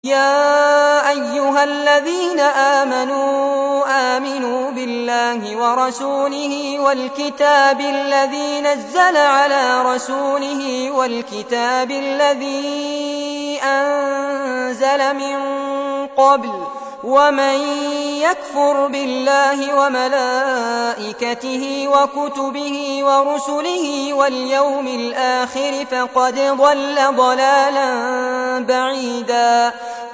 يا أيها الذين آمنوا بالله ورسوله والكتاب الذي نزل على رسوله والكتاب الذي أنزل من قبل ومن يكفر بالله وملائكته وكتبه ورسله واليوم الآخر فقد ضل ضلالا بعيدا